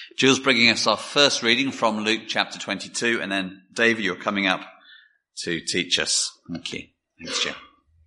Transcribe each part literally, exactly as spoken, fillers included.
Jill's bringing us our first reading from Luke chapter twenty-two, and then David, you're coming up to teach us. Thank you. Thanks, Jill.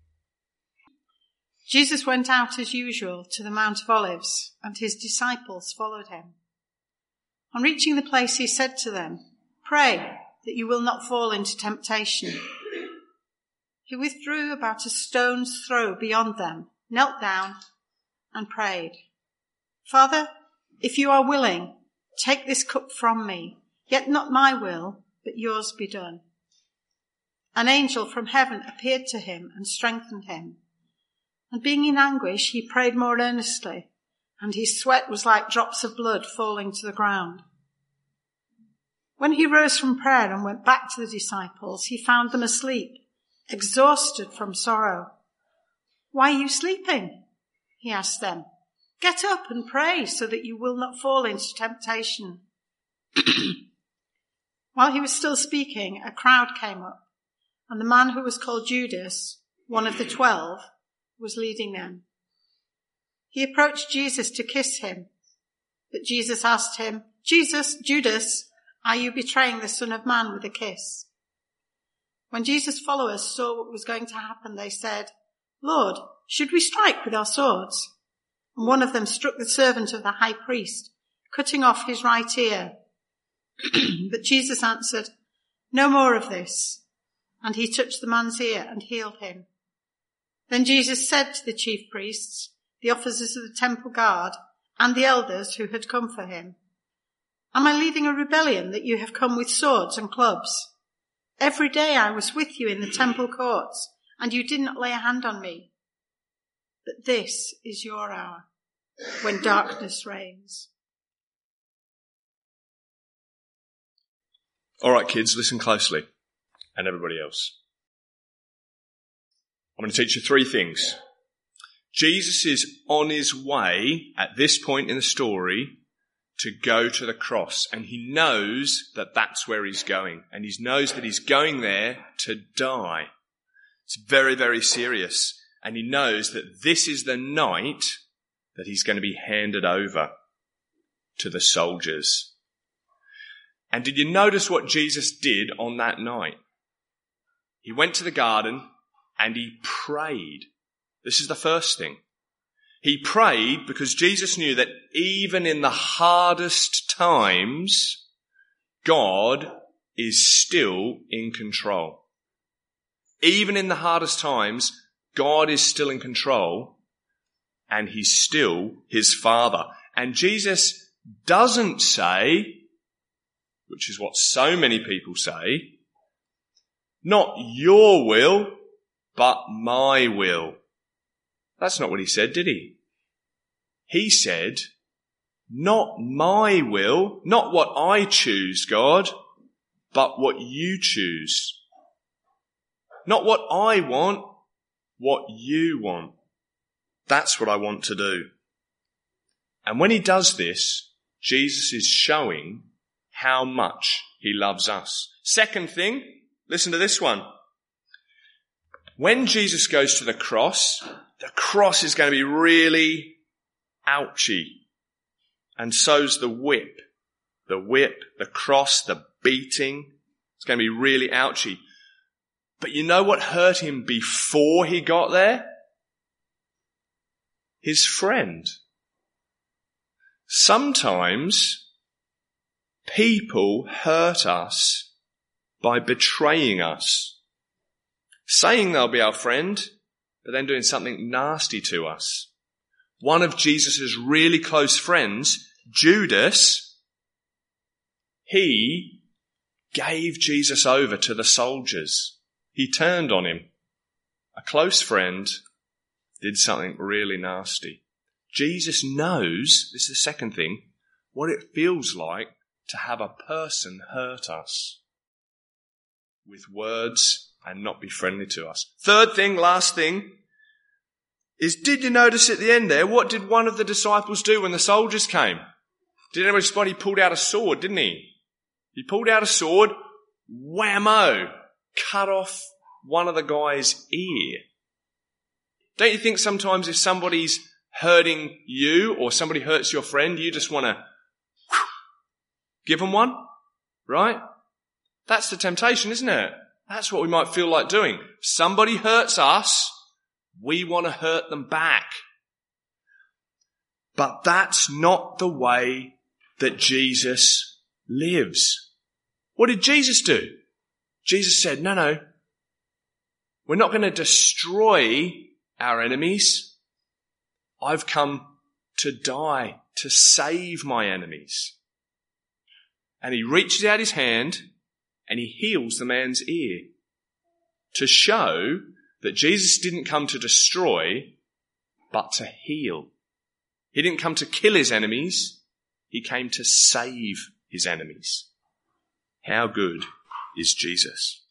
Jesus went out as usual to the Mount of Olives, and his disciples followed him. On reaching the place, he said to them, "Pray that you will not fall into temptation." He withdrew about a stone's throw beyond them, knelt down, and prayed, "Father, if you are willing, take this cup from me, yet not my will, but yours be done." An angel from heaven appeared to him and strengthened him. And being in anguish, he prayed more earnestly, and his sweat was like drops of blood falling to the ground. When he rose from prayer and went back to the disciples, he found them asleep, exhausted from sorrow. "Why are you sleeping?" he asked them. "Get up and pray so that you will not fall into temptation." While he was still speaking, a crowd came up, and the man who was called Judas, one of the twelve, was leading them. He approached Jesus to kiss him, but Jesus asked him, "Jesus, Judas, are you betraying the Son of Man with a kiss?" When Jesus' followers saw what was going to happen, they said, "Lord, should we strike with our swords?" And one of them struck the servant of the high priest, cutting off his right ear. But Jesus answered, "No more of this." And he touched the man's ear and healed him. Then Jesus said to the chief priests, the officers of the temple guard, and the elders who had come for him, "Am I leading a rebellion that you have come with swords and clubs? Every day I was with you in the temple courts, and you did not lay a hand on me. But this is your hour, when darkness reigns." All right, kids, listen closely. And everybody else. I'm going to teach you three things. Jesus is on his way at this point in the story to go to the cross. And he knows that that's where he's going. And he knows that he's going there to die. It's very, very serious. And he knows that this is the night that he's going to be handed over to the soldiers. And did you notice what Jesus did on that night? He went to the garden and he prayed. This is the first thing. He prayed because Jesus knew that even in the hardest times, God is still in control. Even in the hardest times, God is still in control, and he's still his Father. And Jesus doesn't say, which is what so many people say, "Not your will, but my will." That's not what he said, did he? He said, "Not my will, not what I choose, God, but what you choose. Not what I want, what you want. That's what I want to do." And when he does this, Jesus is showing how much he loves us. Second thing, listen to this one. When Jesus goes to the cross, the cross is going to be really ouchy. And so's the whip. The whip, the cross, the beating. It's going to be really ouchy. But you know what hurt him before he got there? His friend. Sometimes people hurt us by betraying us. Saying they'll be our friend, but then doing something nasty to us. One of Jesus' really close friends, Judas, he gave Jesus over to the soldiers. He turned on him. A close friend did something really nasty. Jesus knows, this is the second thing, what it feels like to have a person hurt us with words and not be friendly to us. Third thing, last thing, is did you notice at the end there, what did one of the disciples do when the soldiers came? Did anybody spot he pulled out a sword, didn't he? He pulled out a sword, whammo, cut off one of the guy's ear. Don't you think sometimes if somebody's hurting you or somebody hurts your friend, you just want to Give them one, right? That's the temptation, isn't it? That's what we might feel like doing. Somebody hurts us, we want to hurt them back. But that's not the way that Jesus lives. What did Jesus do? Jesus said, no, no, we're not going to destroy our enemies. I've come to die, to save my enemies. And he reaches out his hand and he heals the man's ear to show that Jesus didn't come to destroy, but to heal. He didn't come to kill his enemies. He came to save his enemies. How good is Jesus?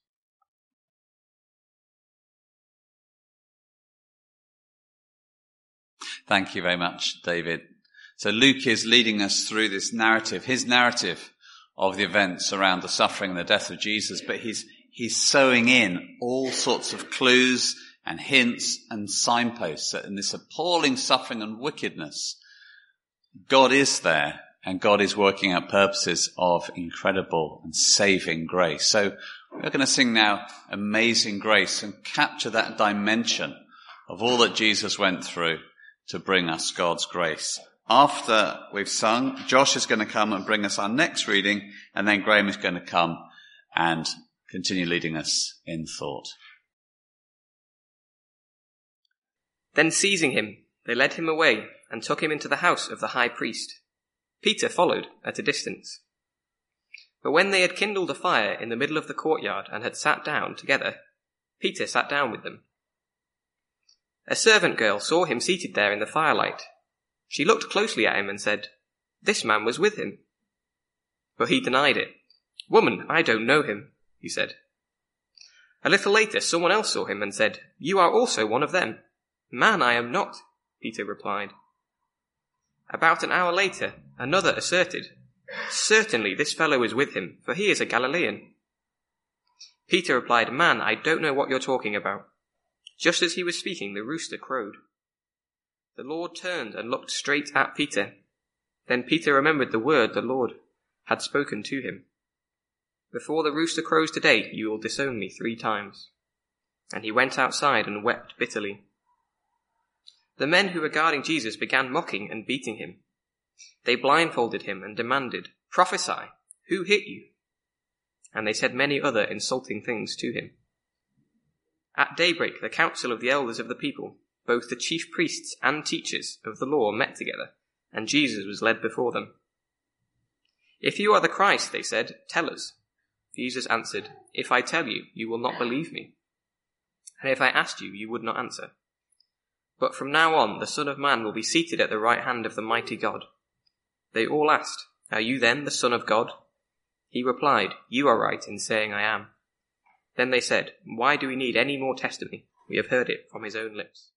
Thank you very much, David. So Luke is leading us through this narrative, his narrative of the events around the suffering and the death of Jesus, but he's he's sewing in all sorts of clues and hints and signposts that in this appalling suffering and wickedness, God is there and God is working out purposes of incredible and saving grace. So we're going to sing now Amazing Grace and capture that dimension of all that Jesus went through to bring us God's grace. After we've sung, Josh is going to come and bring us our next reading, and then Graham is going to come and continue leading us in thought. Then seizing him, they led him away and took him into the house of the high priest. Peter followed at a distance. But when they had kindled a fire in the middle of the courtyard and had sat down together, Peter sat down with them. A servant girl saw him seated there in the firelight. She looked closely at him and said, "This man was with him." But he denied it. "Woman, I don't know him," he said. A little later, someone else saw him and said, "You are also one of them." "Man, I am not," Peter replied. About an hour later, another asserted, "Certainly this fellow is with him, for he is a Galilean." Peter replied, "Man, I don't know what you're talking about." Just as he was speaking, the rooster crowed. The Lord turned and looked straight at Peter. Then Peter remembered the word the Lord had spoken to him. "Before the rooster crows today, you will disown me three times." And he went outside and wept bitterly. The men who were guarding Jesus began mocking and beating him. They blindfolded him and demanded, "Prophesy, who hit you?" And they said many other insulting things to him. At daybreak, the council of the elders of the people, both the chief priests and teachers of the law, met together, and Jesus was led before them. "If you are the Christ," they said, "tell us." Jesus answered, "If I tell you, you will not believe me. And if I asked you, you would not answer. But from now on, the Son of Man will be seated at the right hand of the mighty God." They all asked, "Are you then the Son of God?" He replied, "You are right in saying I am." Then they said, "Why do we need any more testimony? We have heard it from his own lips."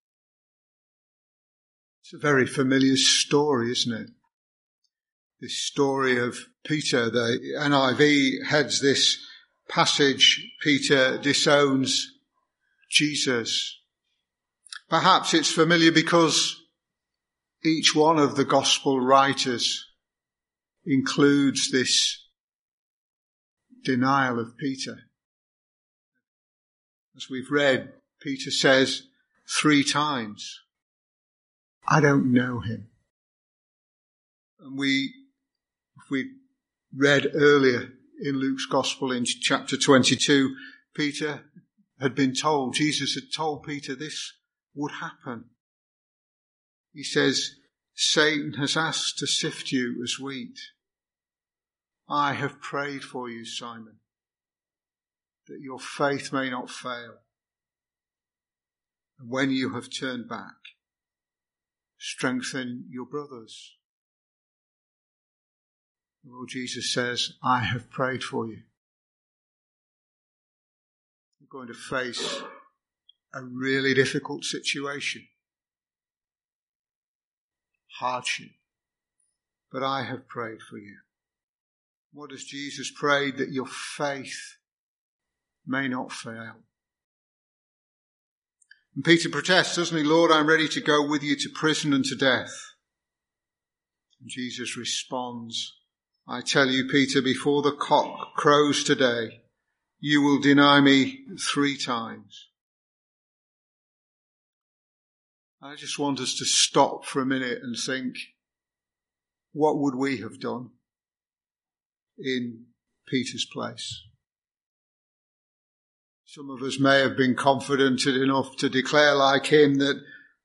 It's a very familiar story, isn't it? This story of Peter. The N I V heads this passage, Peter disowns Jesus. Perhaps it's familiar because each one of the gospel writers includes this denial of Peter. As we've read, Peter says three times, "I don't know him." And we, if we read earlier in Luke's Gospel in chapter twenty-two, Peter had been told, Jesus had told Peter this would happen. He says, "Satan has asked to sift you as wheat. I have prayed for you, Simon, that your faith may not fail. And when you have turned back, strengthen your brothers." The Lord Jesus says, "I have prayed for you." You're going to face a really difficult situation, hardship, but I have prayed for you. What has Jesus prayed? That your faith may not fail. And Peter protests, doesn't he? "Lord, I'm ready to go with you to prison and to death." And Jesus responds, I tell you, Peter, before the cock crows today, you will deny me three times. I just want us to stop for a minute and think, what would we have done in Peter's place? Some of us may have been confident enough to declare like him that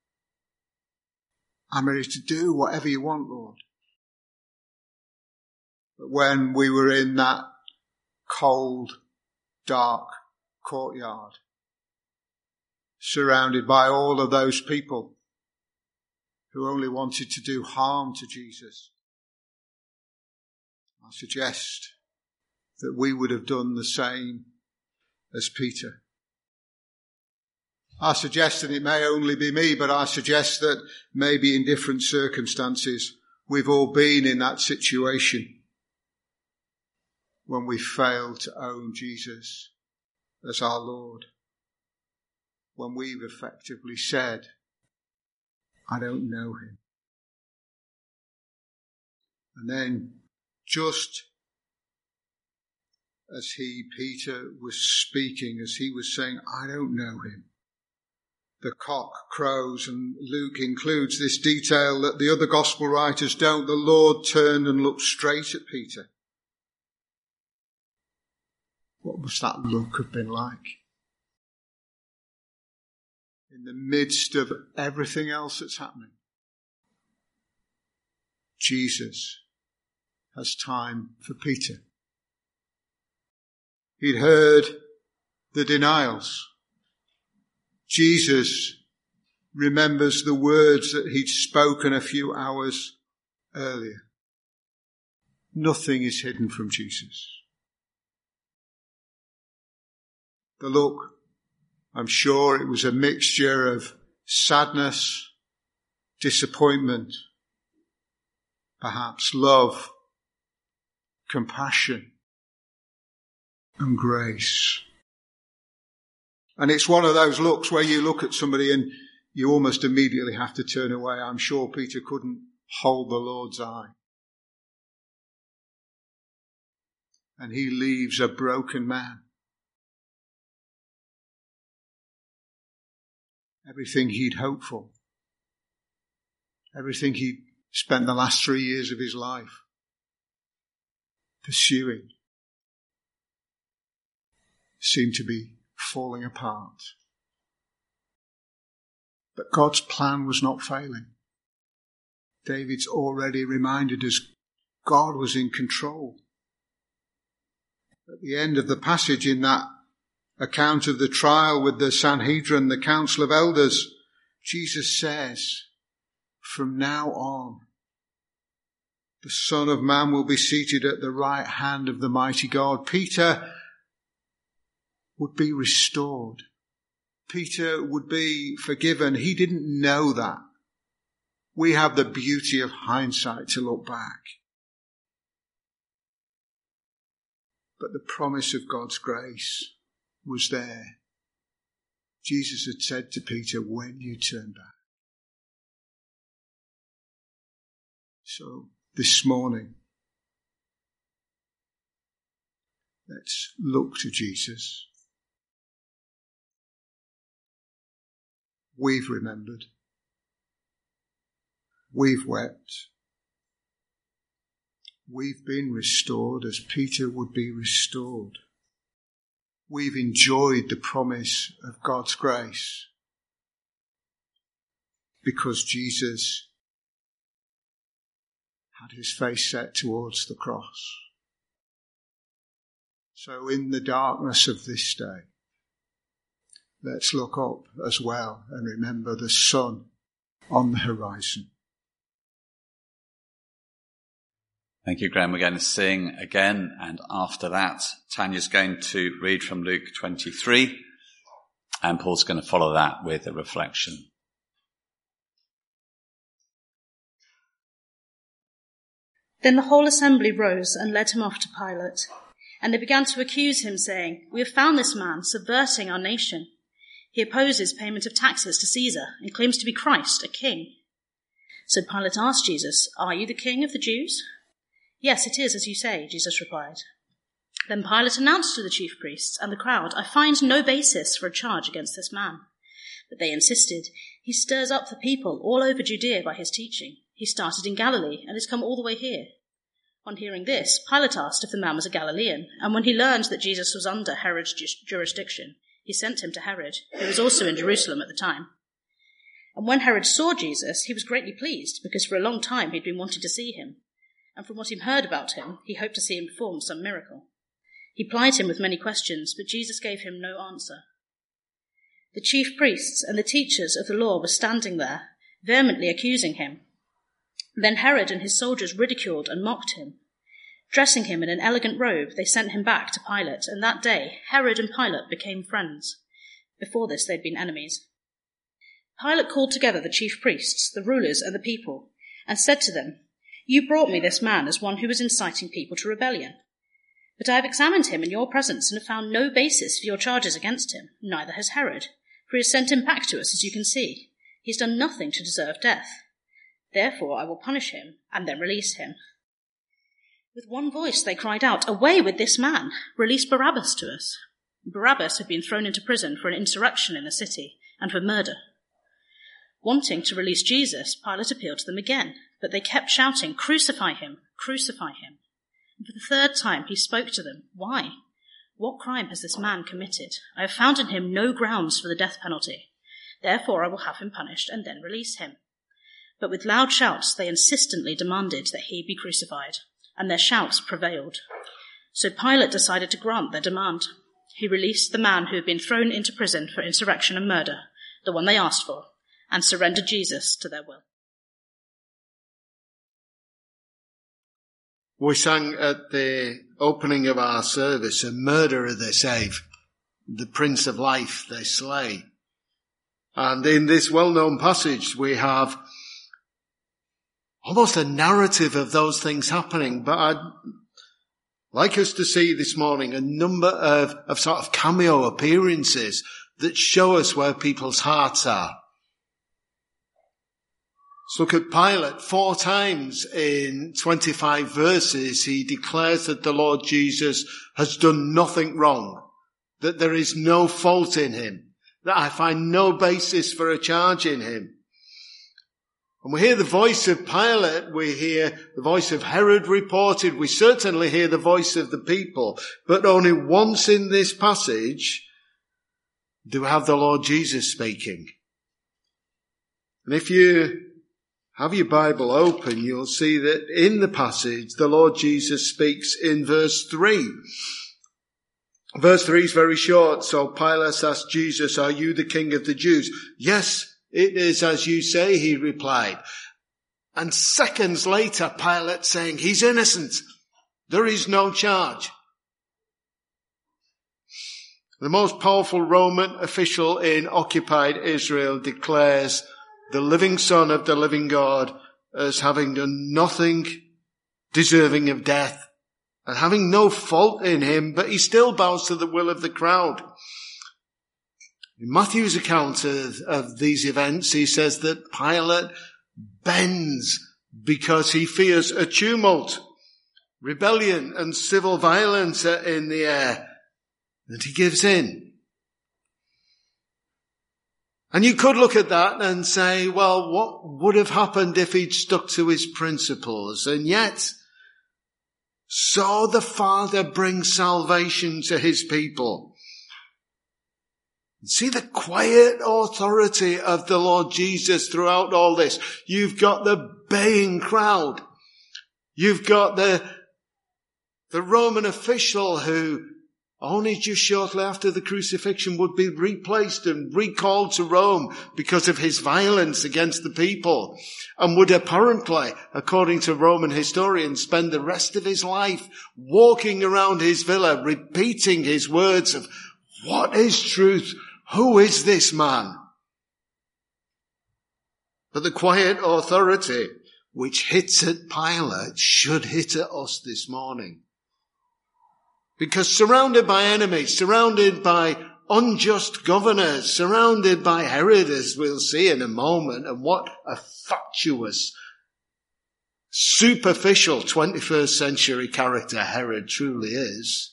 I'm ready to do whatever you want, Lord. But when we were in that cold, dark courtyard, surrounded by all of those people who only wanted to do harm to Jesus, I suggest that we would have done the same as Peter. I suggest, and it may only be me, but I suggest that maybe in different circumstances we've all been in that situation when we failed to own Jesus as our Lord. When we've effectively said, I don't know him. And then just as he, Peter, was speaking, as he was saying, I don't know him, the cock crows, and Luke includes this detail that the other gospel writers don't. The Lord turned and looked straight at Peter. What must that look have been like? In the midst of everything else that's happening, Jesus has time for Peter. He'd heard the denials. Jesus remembers the words that he'd spoken a few hours earlier. Nothing is hidden from Jesus. The look, I'm sure it was a mixture of sadness, disappointment, perhaps love, compassion, and grace. And it's one of those looks where you look at somebody and you almost immediately have to turn away. I'm sure Peter couldn't hold the Lord's eye. And he leaves a broken man. Everything he'd hoped for. Everything he'd spent the last three years of his life pursuing seemed to be falling apart. But God's plan was not failing. David's already reminded us God was in control. At the end of the passage in that account of the trial with the Sanhedrin, the Council of Elders, Jesus says, from now on, the Son of Man will be seated at the right hand of the mighty God. Peter would be restored. Peter would be forgiven. He didn't know that. We have the beauty of hindsight to look back. But the promise of God's grace was there. Jesus had said to Peter, when you turn back. So this morning, let's look to Jesus. We've remembered. We've wept. We've been restored as Peter would be restored. We've enjoyed the promise of God's grace because Jesus had his face set towards the cross. So in the darkness of this day, let's look up as well and remember the sun on the horizon. Thank you, Graham. We're going to sing again, and after that, Tanya's going to read from Luke twenty-three, and Paul's going to follow that with a reflection. Then the whole assembly rose and led him off to Pilate, and they began to accuse him, saying, "We have found this man subverting our nation. He opposes payment of taxes to Caesar and claims to be Christ, a king." So Pilate asked Jesus, "Are you the king of the Jews?" Yes, it is as you say, Jesus replied. Then Pilate announced to the chief priests and the crowd, I find no basis for a charge against this man. But they insisted, he stirs up the people all over Judea by his teaching. He started in Galilee and has come all the way here. On hearing this, Pilate asked if the man was a Galilean, and when he learned that Jesus was under Herod's jurisdiction, he sent him to Herod, who was also in Jerusalem at the time. And when Herod saw Jesus, he was greatly pleased, because for a long time he'd been wanting to see him. And from what he'd heard about him, he hoped to see him perform some miracle. He plied him with many questions, but Jesus gave him no answer. The chief priests and the teachers of the law were standing there, vehemently accusing him. Then Herod and his soldiers ridiculed and mocked him. Dressing him in an elegant robe, they sent him back to Pilate, and that day Herod and Pilate became friends. Before this they'd been enemies. Pilate called together the chief priests, the rulers, and the people, and said to them, You brought me this man as one who was inciting people to rebellion. But I have examined him in your presence and have found no basis for your charges against him, neither has Herod, for he has sent him back to us, as you can see. He has done nothing to deserve death. Therefore I will punish him and then release him. With one voice they cried out, Away with this man! Release Barabbas to us. Barabbas had been thrown into prison for an insurrection in the city and for murder. Wanting to release Jesus, Pilate appealed to them again, but they kept shouting, Crucify him! Crucify him! And for the third time he spoke to them. Why? What crime has this man committed? I have found in him no grounds for the death penalty. Therefore I will have him punished and then release him. But with loud shouts they insistently demanded that he be crucified, and their shouts prevailed. So Pilate decided to grant their demand. He released the man who had been thrown into prison for insurrection and murder, the one they asked for, and surrendered Jesus to their will. We sang at the opening of our service, a murderer they save, the Prince of Life they slay. And in this well-known passage we have almost a narrative of those things happening, but I'd like us to see this morning a number of, of sort of cameo appearances that show us where people's hearts are. Let's look at Pilate. Four times in twenty-five verses, he declares that the Lord Jesus has done nothing wrong, that there is no fault in him, that I find no basis for a charge in him. And we hear the voice of Pilate, we hear the voice of Herod reported, we certainly hear the voice of the people, but only once in this passage do we have the Lord Jesus speaking. And if you have your Bible open, you'll see that in the passage, the Lord Jesus speaks in verse three. Verse three is very short, so Pilate asked Jesus, Are you the King of the Jews? Yes, it is as you say, he replied. And seconds later, Pilate saying, He's innocent. There is no charge. The most powerful Roman official in occupied Israel declares the living Son of the living God as having done nothing deserving of death and having no fault in him, but he still bows to the will of the crowd. In Matthew's account of, of these events, he says that Pilate bends because he fears a tumult, rebellion and civil violence are in the air, and he gives in. And you could look at that and say, well, what would have happened if he'd stuck to his principles? And yet, so the Father brings salvation to his people. See the quiet authority of the Lord Jesus throughout all this. You've got the baying crowd. You've got the, the Roman official who only just shortly after the crucifixion would be replaced and recalled to Rome because of his violence against the people, and would apparently, according to Roman historians, spend the rest of his life walking around his villa, repeating his words of, what is truth? Who is this man? But the quiet authority which hits at Pilate should hit at us this morning. Because surrounded by enemies, surrounded by unjust governors, surrounded by Herod, as we'll see in a moment, and what a fatuous superficial twenty-first century character Herod truly is,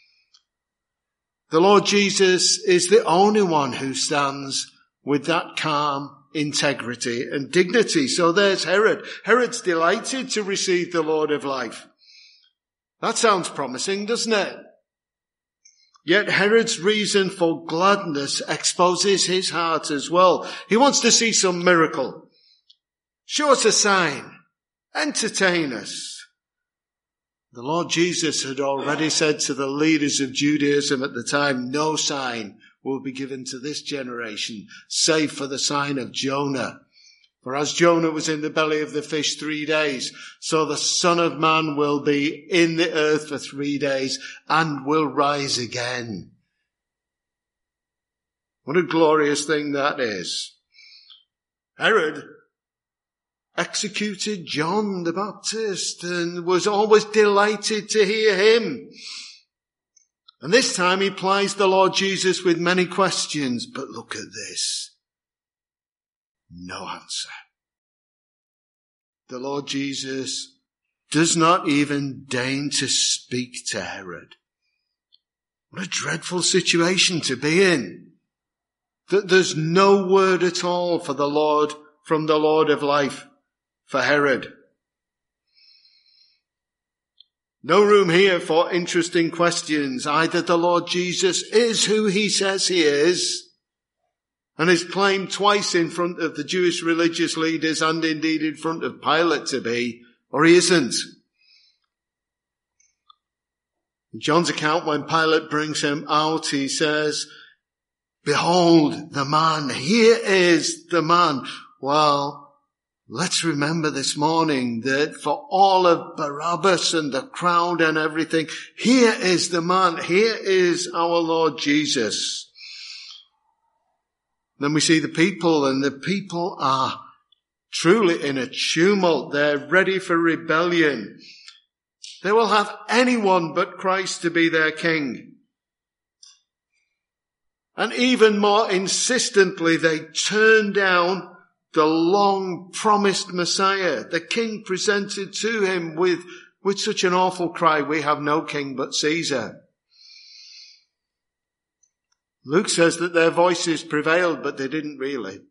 the Lord Jesus is the only one who stands with that calm integrity and dignity. So there's Herod. Herod's delighted to receive the Lord of life. That sounds promising, doesn't it? Yet Herod's reason for gladness exposes his heart as well. He wants to see some miracle. Show us a sign. Entertain us. The Lord Jesus had already said to the leaders of Judaism at the time, no sign will be given to this generation, save for the sign of Jonah. For as Jonah was in the belly of the fish three days, so the Son of Man will be in the earth for three days and will rise again. What a glorious thing that is. Herod executed John the Baptist and was always delighted to hear him. And this time he plies the Lord Jesus with many questions, but look at this. No answer. The Lord Jesus does not even deign to speak to Herod. What a dreadful situation to be in. That there's no word at all for the Lord, from the Lord of life, for Herod. No room here for interesting questions. Either the Lord Jesus is who he says he is, and is claimed twice in front of the Jewish religious leaders and indeed in front of Pilate to be, or he isn't. In John's account, when Pilate brings him out, he says, behold the man, here is the man. Well, let's remember this morning that for all of Barabbas and the crowd and everything, here is the man, here is our Lord Jesus. Then we see the people, and the people are truly in a tumult. They're ready for rebellion. They will have anyone but Christ to be their king. And even more insistently, they turn down the long promised Messiah, the king presented to him with, with such an awful cry, we have no king but Caesar. Luke says that their voices prevailed, but they didn't really.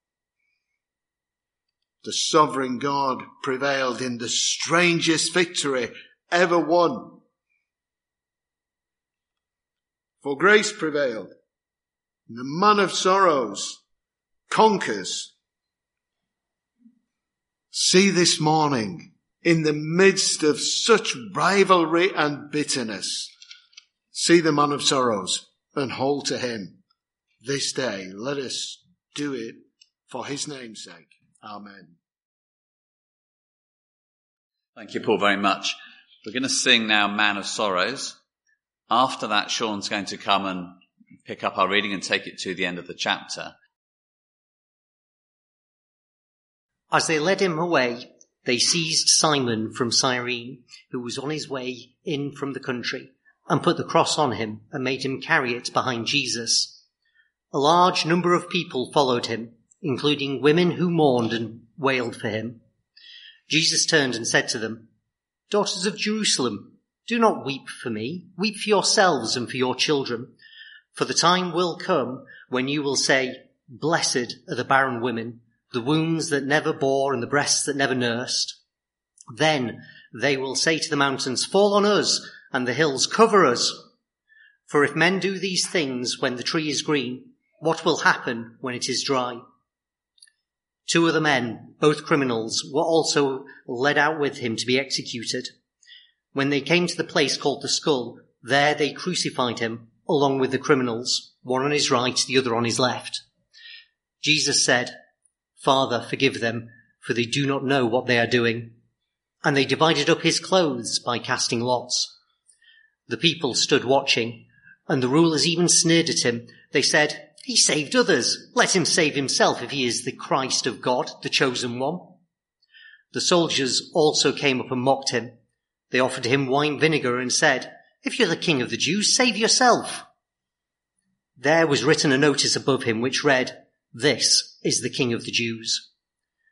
The sovereign God prevailed in the strangest victory ever won. For grace prevailed. And the man of sorrows conquers. See this morning, in the midst of such rivalry and bitterness, see the man of sorrows and hold to him this day. Let us do it for his name's sake. Amen. Thank you, Paul, very much. We're going to sing now Man of Sorrows. After that, Sean's going to come and pick up our reading and take it to the end of the chapter. As they led him away, they seized Simon from Cyrene, who was on his way in from the country, and put the cross on him and made him carry it behind Jesus. A large number of people followed him, including women who mourned and wailed for him. Jesus turned and said to them, Daughters of Jerusalem, do not weep for me. Weep for yourselves and for your children. For the time will come when you will say, Blessed are the barren women, the wombs that never bore and the breasts that never nursed. Then they will say to the mountains, Fall on us, and the hills cover us. For if men do these things when the tree is green, what will happen when it is dry? Two other men, both criminals, were also led out with him to be executed. When they came to the place called the Skull, there they crucified him, along with the criminals, one on his right, the other on his left. Jesus said, Father, forgive them, for they do not know what they are doing. And they divided up his clothes by casting lots. The people stood watching, and the rulers even sneered at him. They said, He saved others. Let him save himself if he is the Christ of God, the chosen one. The soldiers also came up and mocked him. They offered him wine vinegar and said, If you're the king of the Jews, save yourself. There was written a notice above him which read, This is the King of the Jews.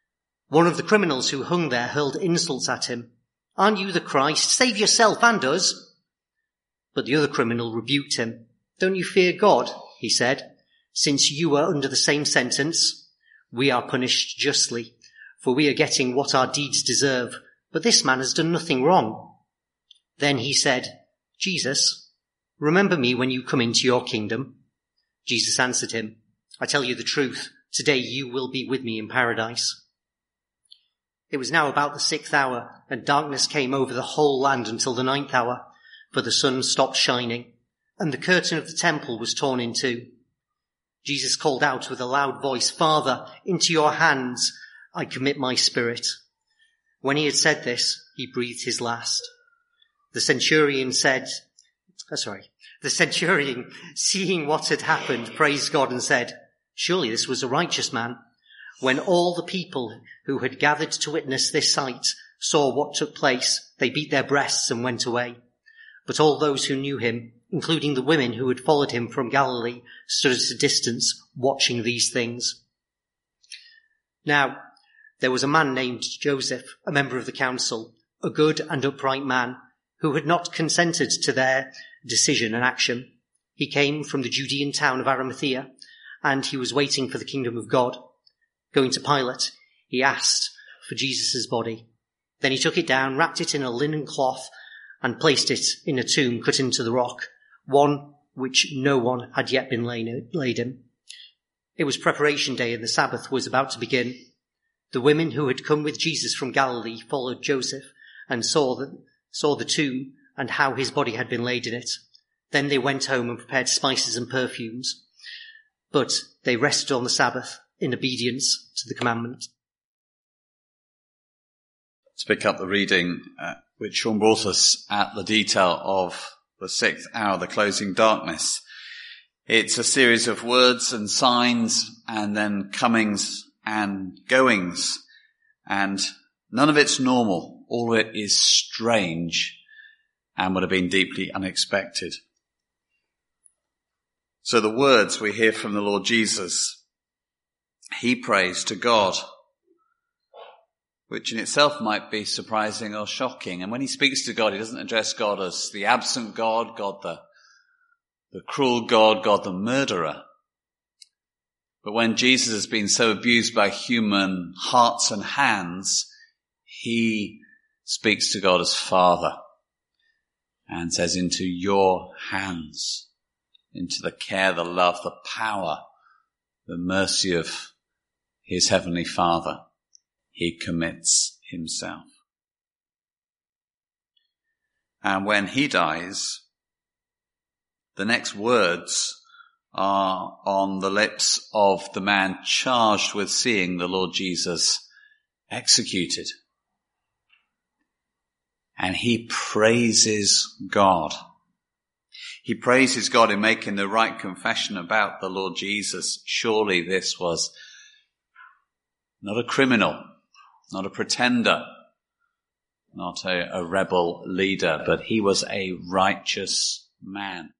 One of the criminals who hung there hurled insults at him. "Aren't you the Christ? Save yourself and us." But the other criminal rebuked him. "Don't you fear God?" he said, "since you are under the same sentence. We are punished justly, for we are getting what our deeds deserve, but this man has done nothing wrong." Then he said, "Jesus, remember me when you come into your kingdom." Jesus answered him, "I tell you the truth, today you will be with me in paradise." It was now about the sixth hour, and darkness came over the whole land until the ninth hour, for the sun stopped shining, and the curtain of the temple was torn in two. Jesus called out with a loud voice, "Father, into your hands I commit my spirit." When he had said this, he breathed his last. The centurion said, oh, sorry, the centurion, seeing what had happened, praised God and said, "Surely this was a righteous man." When all the people who had gathered to witness this sight saw what took place, they beat their breasts and went away. But all those who knew him, including the women who had followed him from Galilee, stood at a distance watching these things. Now, there was a man named Joseph, a member of the council, a good and upright man, who had not consented to their decision and action. He came from the Judean town of Arimathea, and he was waiting for the kingdom of God. Going to Pilate, he asked for Jesus' body. Then he took it down, wrapped it in a linen cloth, and placed it in a tomb cut into the rock, one which no one had yet been laid in. It was preparation day, and the Sabbath was about to begin. The women who had come with Jesus from Galilee followed Joseph and saw the, saw the tomb and how his body had been laid in it. Then they went home and prepared spices and perfumes. But they rested on the Sabbath in obedience to the commandment. Let's pick up the reading, uh, which Sean brought us at the detail of the sixth hour, the closing darkness. It's a series of words and signs and then comings and goings, and none of it's normal. All of it is strange and would have been deeply unexpected. So the words we hear from the Lord Jesus, he prays to God, which in itself might be surprising or shocking. And when he speaks to God, he doesn't address God as the absent God, God the, the cruel God, God the murderer. But when Jesus has been so abused by human hearts and hands, he speaks to God as Father and says, "Into your hands," into the care, the love, the power, the mercy of his heavenly Father, he commits himself. And when he dies, the next words are on the lips of the man charged with seeing the Lord Jesus executed. And he praises God. He praises God in making the right confession about the Lord Jesus. Surely this was not a criminal, not a pretender, not a, a rebel leader, but he was a righteous man.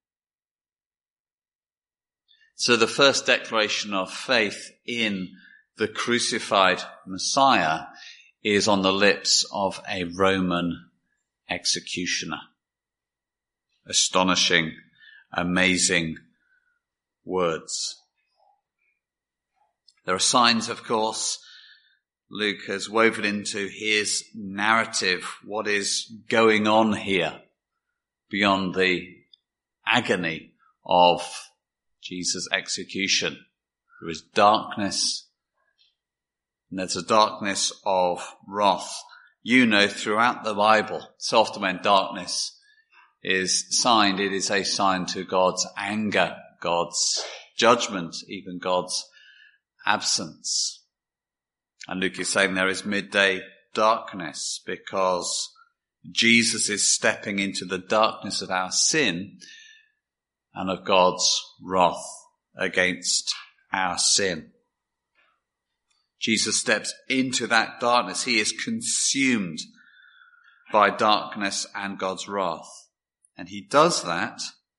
So the first declaration of faith in the crucified Messiah is on the lips of a Roman executioner. Astonishing, amazing words. There are signs, of course. Luke has woven into his narrative what is going on here beyond the agony of Jesus' execution. There is darkness, and there's a darkness of wrath. You know, throughout the Bible, so often when darkness is signed, it is a sign to God's anger, God's judgment, even God's absence. And Luke is saying there is midday darkness because Jesus is stepping into the darkness of our sin and of God's wrath against our sin. Jesus steps into that darkness. He is consumed by darkness and God's wrath. And he does that.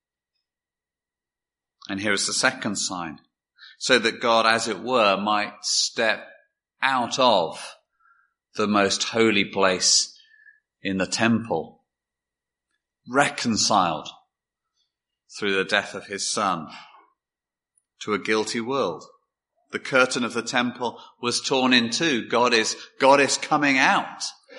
And here is the second sign. So that God, as it were, might step out of the most holy place in the temple, reconciled through the death of his son to a guilty world. The curtain of the temple was torn in two. God is, God is coming out.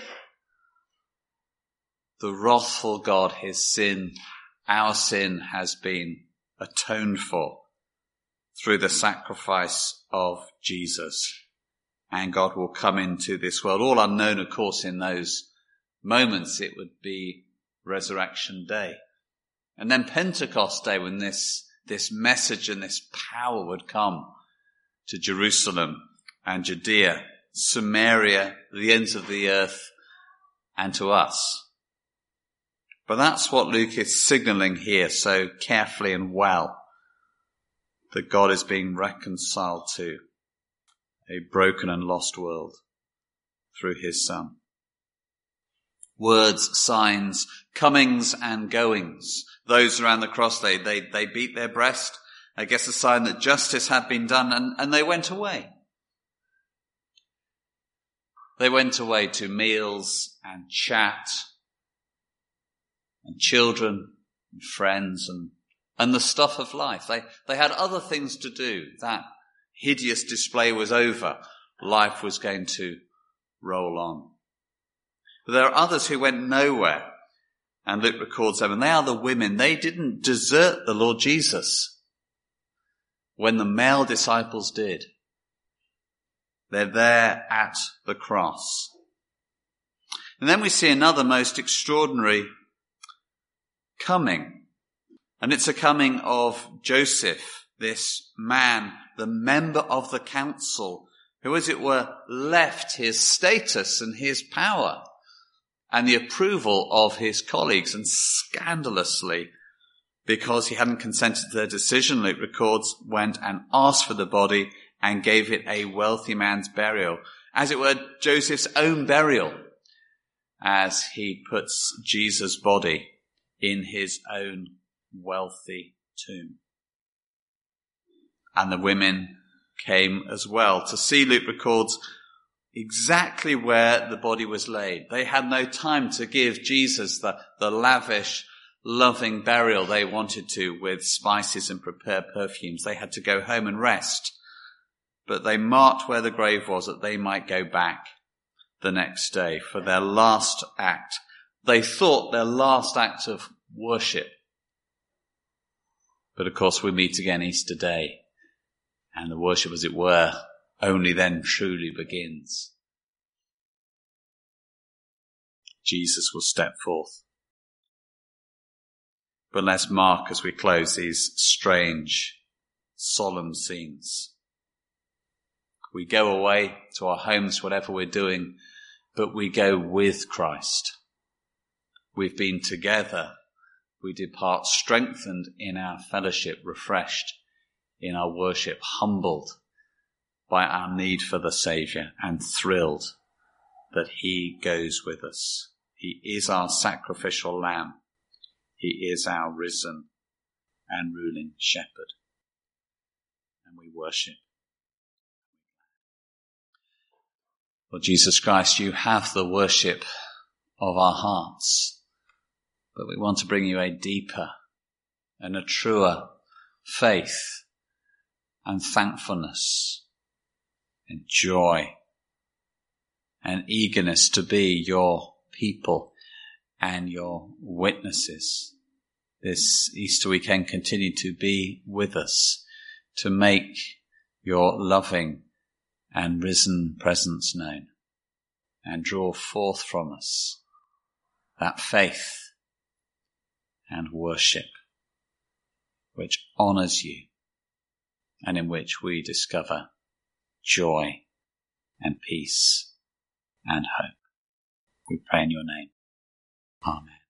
The wrathful God, his sin, our sin has been atoned for through the sacrifice of Jesus. And God will come into this world, all unknown, of course, in those moments. It would be Resurrection Day. And then Pentecost Day, when this, this message and this power would come to Jerusalem and Judea, Samaria, the ends of the earth, and to us. But that's what Luke is signaling here so carefully and well, that God is being reconciled to a broken and lost world through his Son. Words, signs, comings and goings. Those around the cross, they, they, they beat their breast, I guess a sign that justice had been done, and, and they went away. They went away to meals and chat and children and friends and, and the stuff of life. They, they had other things to do. That hideous display was over. Life was going to roll on. But there are others who went nowhere. And Luke records them, and they are the women. They didn't desert the Lord Jesus when the male disciples did. They're there at the cross. And then we see another most extraordinary coming. And it's a coming of Joseph, this man, the member of the council, who, as it were, left his status and his power and the approval of his colleagues, and scandalously, because he hadn't consented to their decision, Luke records, went and asked for the body and gave it a wealthy man's burial. As it were, Joseph's own burial, as he puts Jesus' body in his own wealthy tomb. And the women came as well to see, Luke records, exactly where the body was laid. They had no time to give Jesus the, the lavish, loving burial they wanted to with spices and prepared perfumes. They had to go home and rest. But they marked where the grave was that they might go back the next day for their last act. They thought their last act of worship. But of course we meet again Easter Day, and the worship, as it were, only then truly begins. Jesus will step forth. But let's mark as we close these strange, solemn scenes. We go away to our homes, whatever we're doing, but we go with Christ. We've been together. We depart strengthened in our fellowship, refreshed in our worship, humbled by our need for the Saviour, and thrilled that he goes with us. He is our sacrificial lamb. He is our risen and ruling shepherd. And we worship. Lord Jesus Christ, you have the worship of our hearts, but we want to bring you a deeper and a truer faith and thankfulness and joy and eagerness to be your people and your witnesses. This Easter weekend, continue to be with us, to make your loving and risen presence known, and draw forth from us that faith and worship which honours you, and in which we discover joy and peace and hope. We pray in your name. Amen.